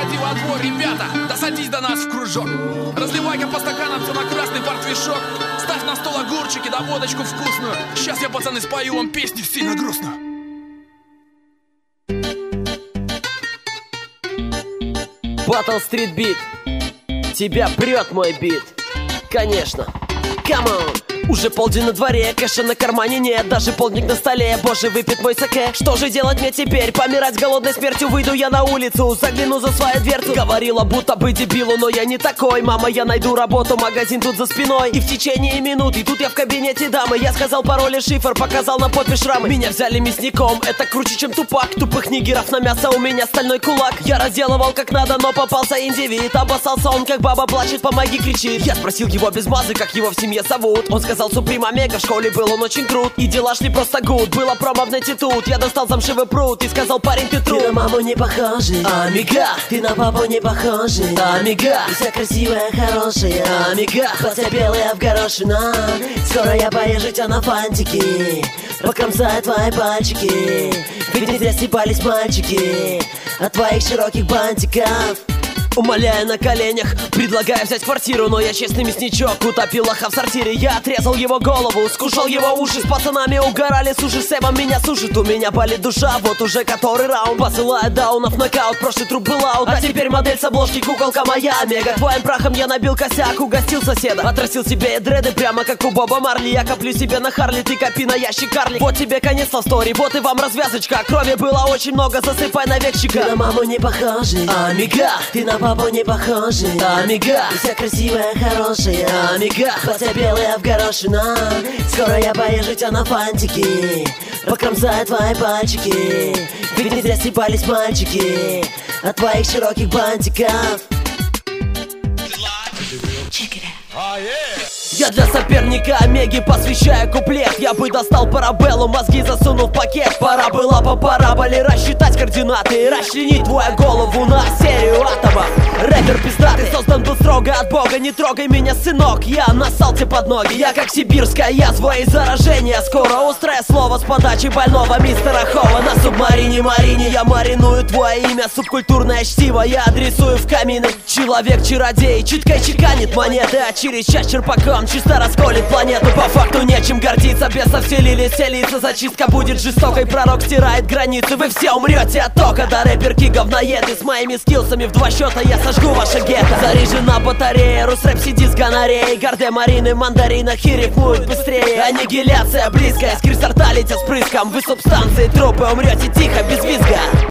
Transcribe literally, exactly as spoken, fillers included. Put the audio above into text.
заходи во двор, ребята, да садись до нас в кружок. Разливай-ка по стаканам все на красный портвишок. Ставь на стол огурчики да водочку вкусную. Сейчас я, пацаны, спою вам песню сильно грустную. Battle Street Beat. Тебя прет мой бит. Конечно. Come on. Уже полдень на дворе, кэша на кармане нет, даже полдник на столе, боже, выпит мой саке. Что же делать мне теперь? Помирать голодной смертью? Выйду я на улицу, загляну за свою дверцу. Говорила, будто бы дебилу, но я не такой. Мама, я найду работу, магазин тут за спиной. И в течение минуты, тут я в кабинете дамы. Я сказал пароль и шифр, показал на попе шрамы. Меня взяли мясником, это круче, чем Тупак. Тупых нигеров на мясо, у меня стальной кулак. Я разделывал как надо, но попался индивид. Обоссался он, как баба плачет, помоги, кричит. Я спросил его без мазы, как его в семье зовут. Он сказал, Суприм Омега, в школе был он очень крут. И дела шли просто гуд, было промо в нете тут. Я достал замшевый пруд и сказал, парень, ты тру. Ты на маму не похожий, Омега. Ты на папу не похожий, Омега. Ты вся красивая, хорошая, Омега. Платья белые обгорошена. Скоро я поезжу тебя на фантики, покромсаю твои пальчики. Ведь не зря стебались мальчики от твоих широких бантиков. Умоляя на коленях, предлагая взять квартиру. Но я честный мясничок, утопил лоха в сортире. Я отрезал его голову, скушал его уши. С пацанами угорали, суши Сэбом меня сушит. У меня болит душа, вот уже который раунд. Посылает даунов нокаут, прошлый труп был аут. А теперь модель с обложки, куколка моя Омега. Твоим прахом я набил косяк, угостил соседа. Отрастил себе дреды прямо как у Боба Марли. Я коплю себе на Харли, ты копи на ящик карлик. Вот тебе конец лавстори, вот и вам развязочка. Крови было очень много, засыпай на векчика. Ты на маму не похожий, Омега. Ты на папу не похожий, Омега. Ты вся красивая, хорошая, Омега. Платья белые обгорошена. Скоро я поезжу тебя на фантики, покромсаю твои пальчики. Ведь не зря стебались мальчики от твоих широких бантиков. Я для соперника Омеги посвящаю куплет. Я бы достал парабеллу, мозги засунул в пакет. Пора было по параболе рассчитать координаты и расчленить твою голову на серию атомов. Рэпер пиздатый, создан был строго от Бога. Не трогай меня, сынок, я нассал тебе под ноги. Я как сибирская язва и заражение. Скоро острое слово с подачи больного мистера Хова. На субмарине Марине я мариную твое имя. Субкультурное чтиво я адресую в камины. Человек-чародей читкой чеканит монеты, а через час черпаком чисто расколет планету. По факту нечем гордиться, бесов вселили селиться. Зачистка будет жестокой, пророк стирает границы. Вы все умрете от тока, да рэперки говноеды. С моими скиллсами в два счета я сожгу ваше гетто. Заряжена батарея, Русрэп сидит с гонореей. Гарде Марины, мандаринах и рифмует быстрее. Аннигиляция близкая, скрисорта летят с прыском. Вы субстанции, трупы, умрете тихо, без визга.